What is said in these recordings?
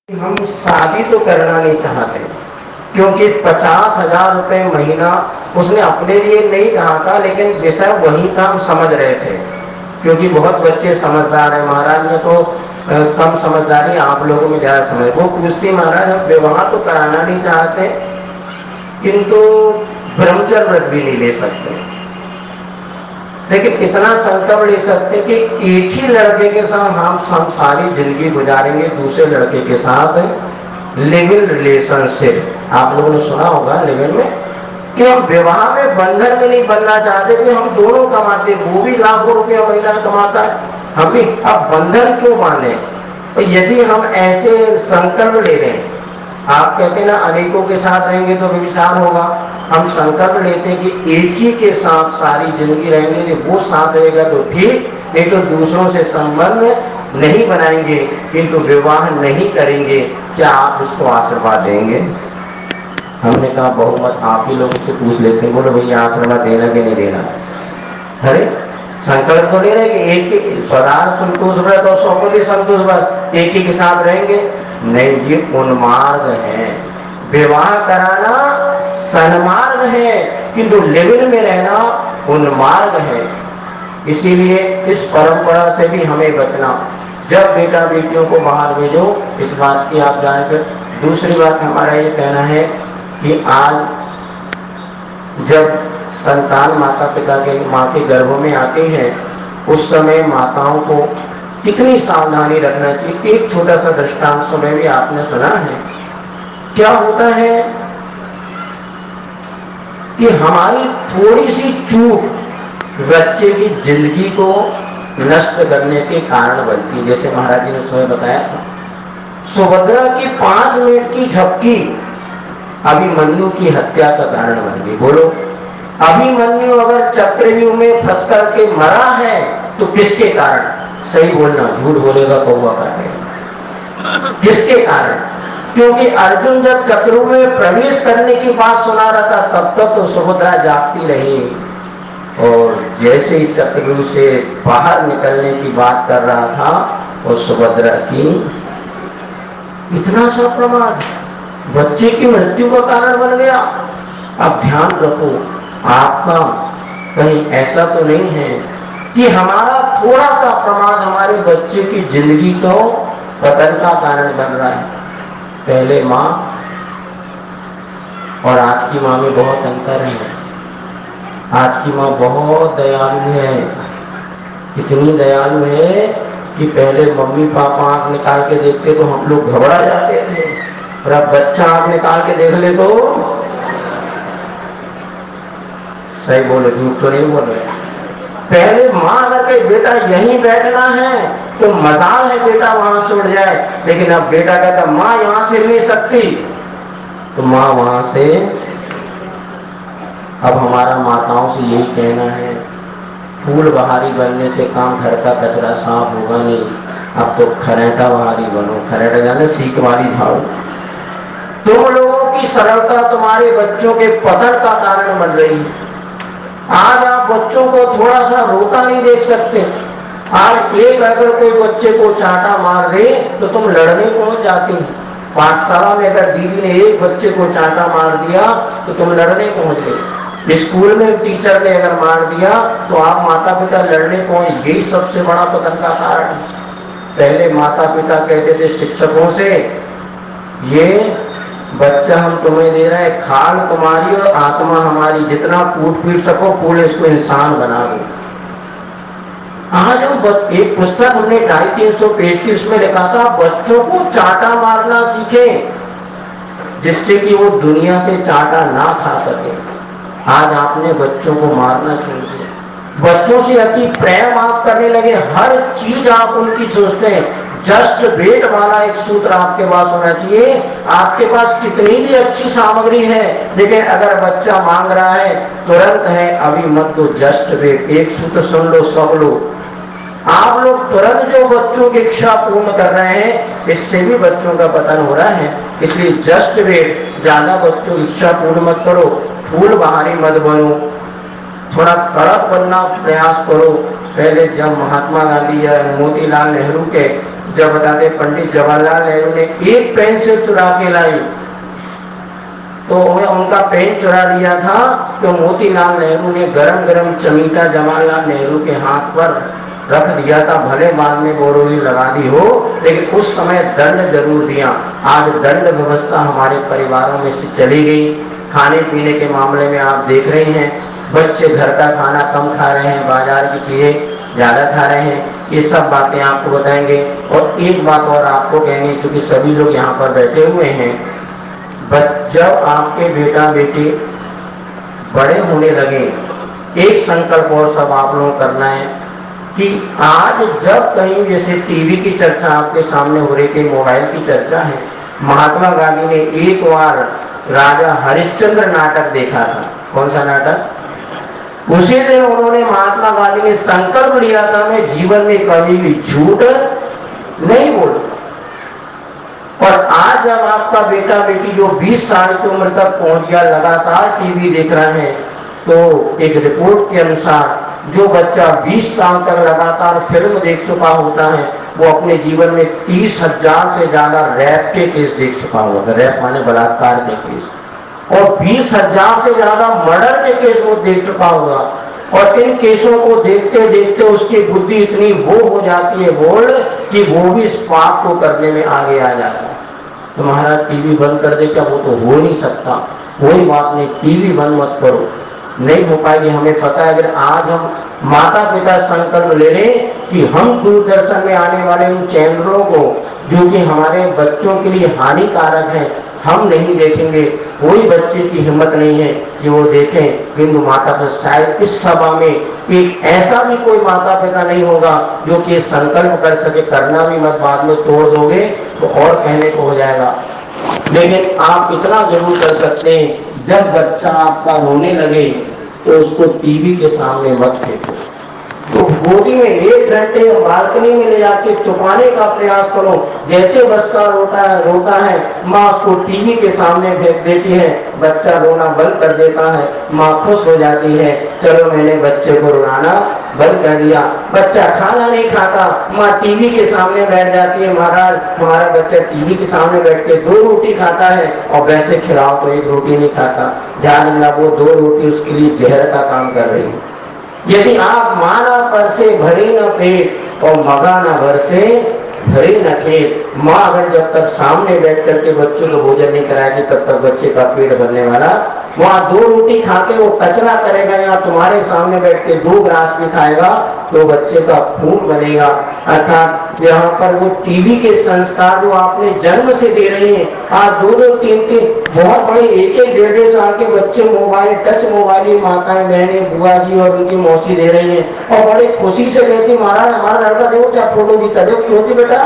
हम शादी तो करना नहीं चाहते क्योंकि 50,000 रुपये महीना उसने अपने लिए नहीं कहा था, लेकिन विषय वही था, हम समझ रहे थे क्योंकि बहुत बच्चे समझदार हैं। महाराज ने तो कम समझदारी, आप लोगों में ज्यादा समझ। वो पूछती, महाराज हम विवाह तो कराना नहीं चाहते किंतु ब्रह्मचर्य व्रत भी नहीं ले सकते, लेकिन इतना संकल्प ले सकते कि एक ही लड़के के साथ हम सारी जिंदगी गुजारेंगे, दूसरे लड़के के साथ लिव इन रिलेशनशिप। आप लोगों ने सुना होगा लिव इन में कि हम विवाह में बंधन में नहीं बनना चाहते कि हम दोनों कमाते, वो भी लाखों रुपया महीना कमाता है, हम भी। अब बंधन क्यों माने? तो यदि हम ऐसे संकल्प ले लें, आप कहते ना अनेकों के साथ रहेंगे तो व्यभिचार होगा, हम संकल्प लेते हैं कि एक ही के साथ सारी जिंदगी रहेंगे, वो साथ रहेगा तो ठीक, नहीं तो दूसरों से संबंध नहीं बनाएंगे किंतु विवाह नहीं करेंगे। क्या आप इसको आशीर्वाद देंगे? हमने कहा बहुमत आप ही लोगों से पूछ लेते हैं, बोलो भैया आशीर्वाद देना कि नहीं देना? अरे संकल्प तो ले रहे कि एक ही स्वदार संतोष व्रत और सौपति संतोष व्रत एक ही के साथ रहेंगे, नहीं, ये उन्मार्ग है। विवाह कराना सन्मार्ग है किंतु लिव इन में रहना उन्मार्ग है। इसीलिए इस परंपरा से भी हमें बचना। जब बेटा बेटियों को बाहर भेजो, इस बात की आप जानकर। दूसरी बात हमारा ये कहना है कि आज जब संतान माता पिता के माँ के गर्भ में आती है, उस समय माताओं को कितनी सावधानी रखना चाहिए। एक छोटा सा दृष्टांत समय भी आपने सुना है। क्या होता है कि हमारी थोड़ी सी चूक बच्चे की जिंदगी को नष्ट करने के कारण बनती है। जैसे महाराज जी ने स्वयं बताया था, सुभद्रा की 5 मिनट की झपकी अभिमन्यु की हत्या का कारण बन गई। बोलो, अभिमन्यु अगर चक्रव्यूह में फंस करके मरा है तो किसके कारण? सही बोलना, झूठ बोलेगा कौवा काटेगा। किसके कारण? क्योंकि अर्जुन जब चक्रव्यूह में प्रवेश करने की बात सुना रहा था, तब तक तो सुभद्रा जागती रही, और जैसे ही चक्रव्यूह से बाहर निकलने की बात कर रहा था, और सुभद्रा की इतना सा प्रमाद बच्चे की मृत्यु का कारण बन गया। अब ध्यान रखो, आपका कहीं ऐसा तो नहीं है कि हमारा थोड़ा सा प्रमाद हमारे बच्चे की जिंदगी को पतन का कारण बन रहा है। पहले माँ और आज की माँ में बहुत अंतर है। आज की माँ बहुत दयालु है, इतनी दयालु है कि पहले मम्मी पापा आंख निकाल के देखते तो हम लोग घबरा जाते थे, और अब बच्चा आंख निकाल के देख ले तो सही बोले, झूठ तो नहीं बोल रहे। पहले माँ अगर कहे बेटा यहीं बैठना है तो मजाल है बेटा वहां से उड़ जाए, लेकिन अब बेटा कहता माँ यहां से नहीं सकती, तो माँ वहां से। अब हमारा माताओं से यही कहना है, फूल बहारी बनने से काम घर का कचरा साफ होगा नहीं, अब तो खरेटा बहारी बनो। खरेटा जाने सीख वाली झाड़ू। तुम लोगों की सरलता तुम्हारे बच्चों के पतन का कारण बन रही है। आज आप बच्चों को थोड़ा सा रोता नहीं देख सकते। आज एक अगर कोई बच्चे को चांटा मार दे तो तुम लड़ने पहुंच जाती हो। पाठशाला में अगर दीदी ने एक बच्चे को चांटा मार दिया तो तुम लड़ने पहुंच गए। स्कूल में टीचर ने अगर मार दिया तो आप माता पिता लड़ने पहुंच। यही सबसे बड़ा पतन का कारण है। पहले माता पिता कहते थे शिक्षकों से, ये बच्चा हम तुम्हें दे रहे हैं, खाल तुम्हारी और आत्मा हमारी, जितना कूट पीट सको पूरे इसको इंसान बना दो। आज हम एक पुस्तक हमने 250-300 पेज की, उसमें लिखा था बच्चों को चांटा मारना सीखें जिससे कि वो दुनिया से चांटा ना खा सके। आज आपने बच्चों को मारना छोड़ दिया, बच्चों से अति प्रेम आप करने लगे, हर चीज आप उनकी सोचते हैं। जस्ट वेट वाला एक सूत्र आपके पास होना चाहिए। आपके पास कितनी भी अच्छी सामग्री है, लेकिन अगर बच्चा मांग रहा है तुरंत है, अभी मत दो, जस्ट वेट। एक सूत्र सुन लो सब लोग। आप लोग तुरंत जो बच्चों की इच्छा पूर्ण कर रहे हैं, इससे भी बच्चों का पतन हो रहा है। इसलिए जस्ट वेट, ज्यादा बच्चों की इच्छा पूर्ण मत करो, फूल बहारी मत बनो, थोड़ा कड़क बनना प्रयास करो। पहले जब महात्मा गांधी या मोतीलाल नेहरू के जब बताते पंडित जवाहरलाल नेहरू ने एक पेन से चुरा के लाई, तो उनका पेन चुरा लिया था, तो मोतीलाल नेहरू ने गरम गरम चमीटा जवाहरलाल नेहरू के हाथ पर रख दिया था। भले बाद में बोरोली लगा दी हो, लेकिन उस समय दंड जरूर दिया। आज दंड व्यवस्था हमारे परिवारों में से चली गई। खाने पीने के मामले में आप देख रहे हैं, बच्चे घर का खाना कम खा रहे हैं, बाजार की चीजें ज्यादा खा रहे हैं। ये सब बातें आपको बताएंगे। और एक बात और आपको कहनी, क्योंकि सभी लोग यहाँ पर बैठे हुए हैं, जब आपके बेटा बेटी बड़े होने लगे, एक संकल्प और सब आप लोग करना है कि आज जब कहीं जैसे टीवी की चर्चा आपके सामने हो रही थी, मोबाइल की चर्चा है, महात्मा गांधी ने एक बार राजा हरिश्चंद्र नाटक देखा था। कौन सा नाटक? उसी दिन उन्होंने, महात्मा गांधी ने संकल्प लिया था, मैं जीवन में कभी भी झूठ नहीं बोलूं। और आज जब आपका बेटा बेटी जो 20 साल की उम्र तक पहुंच गया, लगातार टीवी देख रहे हैं, तो एक रिपोर्ट के अनुसार जो बच्चा 20 साल तक लगातार फिल्म देख चुका होता है, वो अपने जीवन में 30,000 से ज्यादा रैप के केस देख चुका होगा। रैप माने बलात्कार के केस, और 20,000 से ज्यादा मर्डर के केस वो देख चुका होगा। और इन केसों को देखते देखते उसकी बुद्धि इतनी वो हो जाती है बोल्ड कि वो भी इस पाप को करने में आगे आ जाता है। तो महाराज टीवी बंद कर दे क्या? वो तो हो नहीं सकता। कोई बात नहीं, टीवी बंद मत करो, नहीं हो पाएगी। हमें पता है, अगर आज हम माता पिता संकल्प ले लें कि हम दूरदर्शन में आने वाले उन चैनलों को जो कि हमारे बच्चों के लिए हानिकारक हैं, हम नहीं देखेंगे। कोई बच्चे की हिम्मत नहीं है कि वो देखें। किंतु माता पिता, शायद इस सभा में एक ऐसा भी कोई माता पिता नहीं होगा जो कि संकल्प कर सके, करना भी मत, बाद में तोड़ दोगे तो और कहने को हो जाएगा। लेकिन आप इतना जरूर कर सकते हैं, जब बच्चा आपका रोने लगे तो उसको टीवी के सामने मत फेंको, तो गोदी में 1 घंटे बालकनी में ले जाके छुपाने का प्रयास करो। जैसे बच्चा रोता है, माँ उसको टीवी के सामने फेंक देती है, बच्चा रोना बंद कर देता है, माँ खुश हो जाती है, चलो मैंने बच्चे को रुलाना बंद कर दिया। बच्चा खाना नहीं खाता, माँ टीवी के सामने बैठ जाती है, महाराज हमारा बच्चा टीवी के सामने बैठ के 2 रोटी खाता है, और वैसे खिलाओ तो 1 रोटी नहीं खाता। ध्यान रखना, वो 2 रोटी उसके लिए जहर का काम कर रही है। यदि आप माना पर से भरे न पेट और मगा न भर से भरे न खेत। माँ अगर जब तक सामने बैठ करके बच्चों को भोजन नहीं कराएगी, तब तक बच्चे का पेट भरने वाला। वहाँ 2 रोटी खा के वो कचरा करेगा, या तुम्हारे सामने बैठ के 2 ग्रास भी खाएगा तो बच्चे का खून बनेगा। अर्थात यहाँ पर वो टीवी के संस्कार जो आपने जन्म से दे रहे हैं, आज 2-2, 3-3 बहुत बड़े 1-1, 1.5 साल के बच्चे मोबाइल, टच मोबाइल माताएं बहनें बुआ जी और उनकी मौसी दे रही हैं, और बड़े खुशी से कहती महाराज हमारा लड़का देखो क्या फोटो दिखता, देखो क्यों थी बेटा।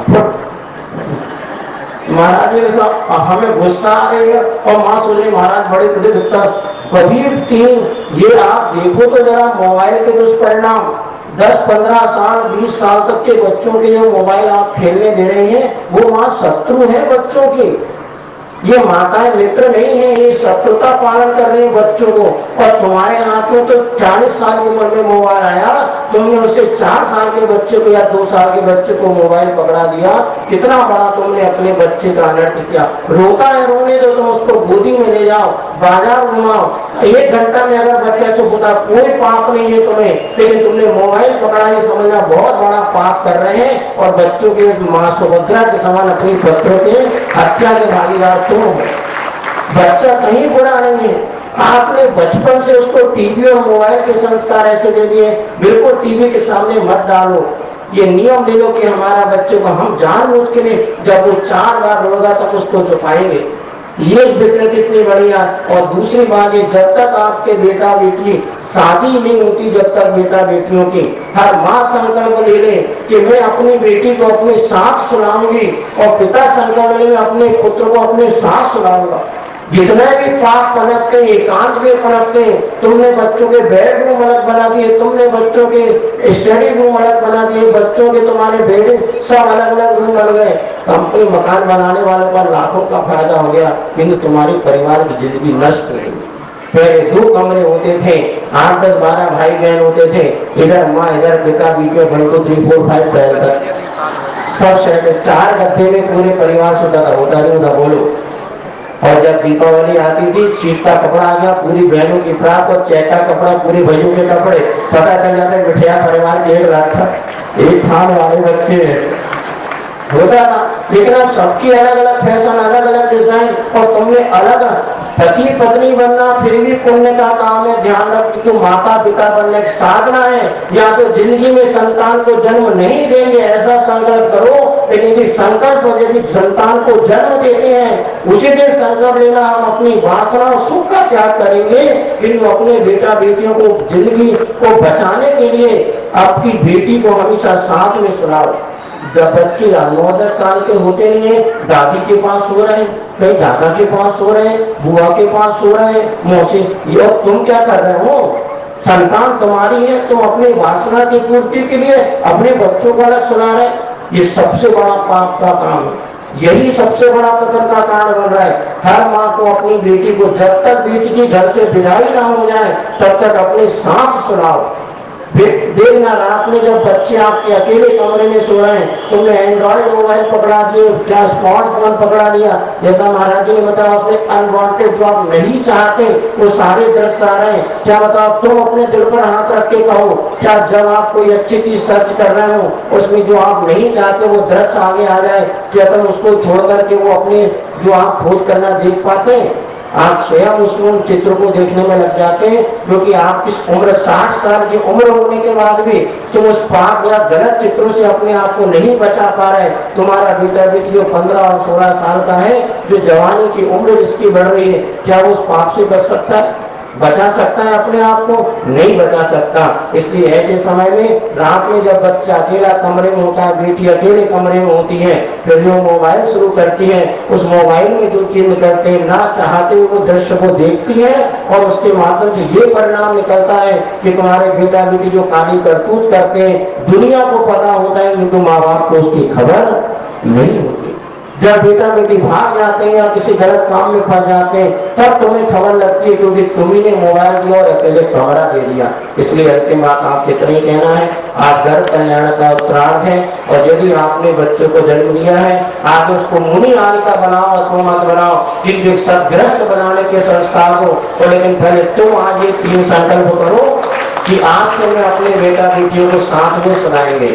महाराज ने साहब हमें गुस्सा आ गई है, और माँ सोच रही महाराज बड़े तुझे दिखता। कबीर 3, ये आप देखो तो जरा मोबाइल के दुष्परिणाम। 10, 15 साल, 20 साल तक के बच्चों के जो मोबाइल आप खेलने दे रहे हैं, वो माँ शत्रु है बच्चों की। ये माताएं मित्र नहीं है, ये शत्रुता पालन कर रही है बच्चों को। और तुम्हारे हाथ में तो 40 साल की उम्र में मोबाइल आया, तुमने उसे 4 साल के बच्चे को या 2 साल के बच्चे को मोबाइल पकड़ा दिया। कितना बड़ा तुमने अपने बच्चे का अनर्थ किया। रोता है, रोने दो, तुम उसको गोदी में ले जाओ, बाजार घुमाओ। 1 घंटा में अगर बच्चा चुप होता, कोई पाप नहीं है तुम्हें, लेकिन तुमने मोबाइल पकड़ा, ये समझना बहुत बड़ा पाप कर रहे हैं। और बच्चों के माँ सुभद्रा के समान अपनी पत्रों के हत्या के भागीदार तुम हो। बच्चा कहीं बुरा नहीं है, आपने बचपन से उसको टीवी और मोबाइल के संस्कार ऐसे दे दिए, बिल्कुल टीवी के सामने मत डालो। ये नियम ले लो कि हमारा बच्चे को हम जानबूझ के लिए, जब वो 4 बार रोगा तब उसको छुपाएंगे। ये फिक्र कितनी बढ़िया। और दूसरी बात ये, जब तक आपके बेटा बेटी शादी नहीं होती, जब तक बेटा बेटियों की हर माँ संकल्प ले ले कि मैं अपनी बेटी को अपने साथ सुलाऊंगी, और पिता संकल्प ले मैं अपने पुत्र को अपने साथ सुलाऊंगा। जितने भी पाप पनपते हैं, एकांत में पनपते हैं, तुमने बच्चों के बेडरूम अलग बना दिए, तुमने बच्चों के स्टडी रूम अलग बना दिए, बच्चों के तुम्हारे बेड सब अलग अलग रूम बन गए। कंपनी मकान बनाने वालों का लाखों का फायदा हो गया, किंतु तुम्हारे परिवार की जिंदगी नष्ट हो गई। पहले 2 कमरे होते थे, 8, 10, 12 भाई बहन होते थे, इधर माँ इधर पिता, बीच में 1, 2, 3, 4, 5 तक सब सेट, 4 गद्दे में पूरे परिवार सोता था, होता नहीं होता बोलो। और जब दीपावली आती थी, चीफ का कपड़ा आ गया, पूरी बहनों की फ्राक, और चैक का कपड़ा, पूरे भाइयों के कपड़े, पता चल जाता मिठिया परिवार की एक लाख था, एक थान वाले बच्चे होता था। लेकिन अब सबकी अलग अलग फैशन, अलग अलग डिजाइन, और तुमने अलग पति पत्नी बनना फिर भी पुण्य का काम है। ध्यान रख कि तुम माता पिता बनने की साधना है, या तो जिंदगी में संतान को जन्म नहीं देंगे ऐसा संकल्प करो, लेकिन यदि संकल्प यदि संतान को जन्म देते हैं उसी दिन संकल्प लेना हम अपनी वासना और सुख का त्याग करेंगे, फिर अपने बेटा बेटियों को जिंदगी को बचाने के लिए आपकी बेटी को हमेशा साथ में सुनाओ। जब बच्चे 9-10 साल के होते नहीं है, दादी के पास सो रहे हैं, कहीं दादा के पास सो रहे हैं, बुआ के पास सो रहे हैं, मौसी, ये तुम क्या कर रहे हो? संतान तुम्हारी है, तुम अपनी वासना की पूर्ति के लिए अपने बच्चों को अलग सुना रहे, ये सबसे बड़ा पाप का काम है। यही सबसे बड़ा पतन का कारण बन रहा है। हर माँ को अपनी बेटी को जब तक बेटी की घर से विदाई ना हो जाए तब तक अपने साथ सुनाओ। देखना रात में जब बच्चे आपके अकेले कमरे में सो रहे हैं, तुमने एंड्रॉइड मोबाइल पकड़ा दिए, क्या स्मार्टफोन पकड़ा लिया, जैसा महाराज जी ने बताया, अपने अनवांटेड जो आप नहीं चाहते वो सारे दृश्य आ रहे हैं। क्या बताओ, तुम अपने दिल पर हाथ रख के कहो, क्या जब आप कोई अच्छी चीज सर्च कर रहे हो उसमें जो आप नहीं चाहते वो दृश्य आगे आ जाए, क्या तुम उसको छोड़ करके वो अपने जो आप खोज करना देख पाते हैं? आप स्वयं उस चित्र को देखने में लग जाते हैं, क्योंकि आपकी उम्र 60 साल की उम्र होने के बाद भी तुम उस पाप या गलत चित्रों से अपने आप को नहीं बचा पा रहे। तुम्हारा बेटा बेटी जो 15 और 16 साल का है, जो जवानी की उम्र जिसकी बढ़ रही है, क्या वो उस पाप से बच सकता है? बचा सकता है अपने आप को? नहीं बचा सकता। इसलिए ऐसे समय में रात में जब बच्चा अकेला कमरे में होता है, बेटी अकेले कमरे में होती है, फिर जो मोबाइल शुरू करती है, उस मोबाइल में जो चीज करते हैं ना चाहते हुए वो दृश्य को देखती है, और उसके माध्यम से ये परिणाम निकलता है कि तुम्हारे बेटा बेटी जो काली करतूत करते हैं दुनिया को पता होता है, किंतु माँ बाप को उसकी खबर नहीं होती। जब बेटा बेटी भाग जाते हैं या किसी गलत काम में फंस जाते हैं तब तुम्हें खबर लगती है, क्योंकि तुम्ही ने मोबाइल दिया और अकेले कमरा दे दिया। इसलिए अंतिम बात आपसे इतना ही कहना है, आज गर्भ कल्याण का उत्तरार्ध है, और यदि आपने बच्चों को जन्म दिया है, आज उसको मुनि आदि का बनाओ, अथवा बनाओ, किंतु सदग्रस्त बनाने के संस्कार को। तो लेकिन पहले तुम आज ये 3 संकल्प करो कि आज से मैं अपने बेटा बेटियों को साथ में सुनाएंगे।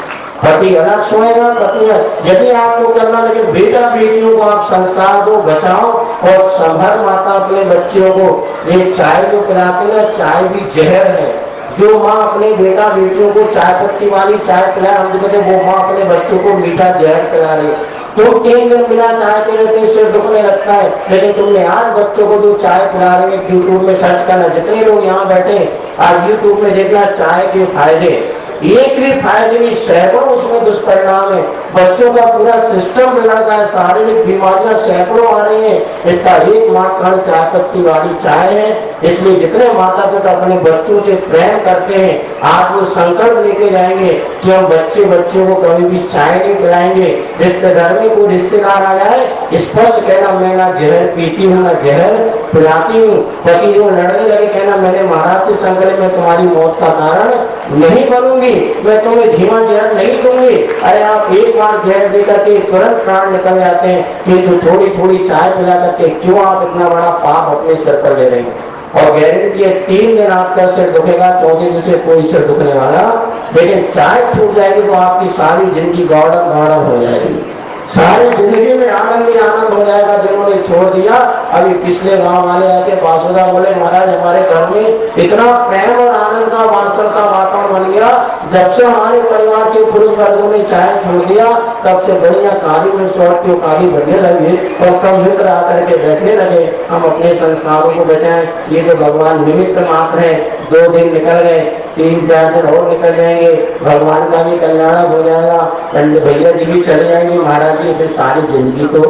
पति अलग सोएगा, पत्नी। यदि आपको करना, लेकिन बेटा बेटियों को आप संस्कार दो, बचाओ, और संभर माता अपने बच्चों को ये चाय जो पिलाती है, चाय भी जहर है। जो माँ अपने बेटा बेटियों को चाय पत्ती वाली चाय पिला, हम कहते वो माँ अपने बच्चों को मीठा जहर पिला रही। तुम 3 दिन बिना चाय पी लेते सिर दुखने लगता है, लेकिन तुमने आज बच्चों को जो चाय पिला रहे हैं, यूट्यूब में सर्च करना, जितने लोग यहाँ बैठे आज यूट्यूब में देखना चाय के फायदे, एक भी फायदे नहीं, सैकड़ों उसमें दुष्परिणाम है। बच्चों का पूरा सिस्टम बिगड़ता है, शारीरिक बीमारियां सैकड़ों आ रही हैं। इसका एकमात्र कारण चाय पत्ती वाली चाय है। इसलिए जितने माता पिता अपने बच्चों से प्रेम करते हैं, आज वो संकल्प लेके जाएंगे कि हम बच्चों को कभी भी चाय नहीं पिलाएंगे। रिश्तेदार में कोई रिश्तेदार आ जाए, स्पष्ट कहना, मैं ना जहर पीती हूँ ना जहर पिलाती हूँ। पति जो लड़ने लगे, कहना मैंने महाराज से संकल्प में तुम्हारी मौत का कारण नहीं बनूंगी, मैं तुम्हें धीमा जहर नहीं दूंगी। अरे आप एक बार जहर देकर के तुरंत प्राण निकल जाते हैं, किंतु थोड़ी थोड़ी चाय पिला करके क्यों आप इतना बड़ा पाप अपने सिर पर ले रहे हैं? और गारंटी है 3 दिन आपका सिर दुखेगा, 4थे दिन से कोई सिर दुखने वाला, लेकिन चाय छूट जाएगी तो आपकी सारी जिंदगी गौड़न गौड़न हो जाएगी, सारी जिंदगी में आनंद ही आनंद हो जाएगा जिन्होंने छोड़ दिया। अभी पिछले गांव वाले आके बासुदा बोले, महाराज हमारे घर में इतना प्रेम और आनंद का वात्सल्य का वातावरण बन गया, जब से हमारे परिवार के पुरुष वर्गों ने चाय छोड़ दिया तब से बढ़िया काली में स्वर्ग की काली बढ़ने लगी, और सब मित्र आकर के बैठने लगे, हम अपने संस्कारों को बचाएं। ये तो भगवान निमित्त मात्र है। 2 दिन निकल गए, 3-4 दिन और निकल जाएंगे, भगवान का भी कल्याण हो जाएगा, पंडित भैया जी भी चले जाएंगे, महाराज जी फिर सारी जिंदगी तो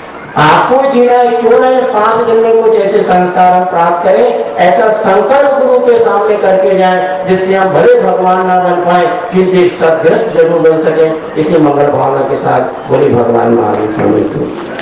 आपको जीना है। क्यों नहीं 5 दिन में कुछ ऐसे संस्कार हम प्राप्त करें, ऐसा संकल्प गुरु के सामने करके जाए जिससे हम भले भगवान ना बन पाए किंतु एक सदग्रस्त जरूर बन सके। इसी मंगल भावना के साथ बोली भगवान महावीर स्वामी।